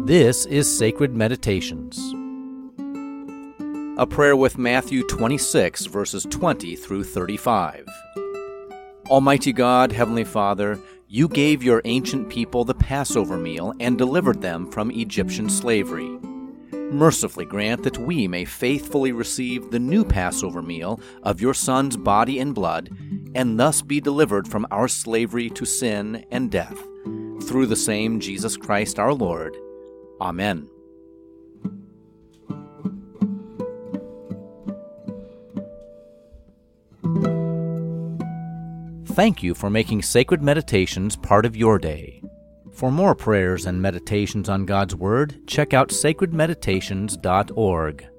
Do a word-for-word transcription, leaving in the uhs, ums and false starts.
This is Sacred Meditations. A prayer with Matthew twenty-six, verses twenty through thirty-five. Almighty God, Heavenly Father, you gave your ancient people the Passover meal and delivered them from Egyptian slavery. Mercifully grant that we may faithfully receive the new Passover meal of your Son's body and blood, and thus be delivered from our slavery to sin and death. Through the same Jesus Christ our Lord. Amen. Thank you for making Sacred Meditations part of your day. For more prayers and meditations on God's Word, check out sacred meditations dot org.